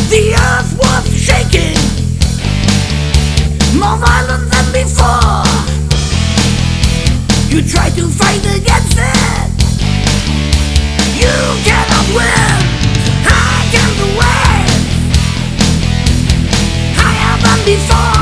The earth was shaking, more violent than before. You try to fight against it, you cannot win. Against the wave, higher than before.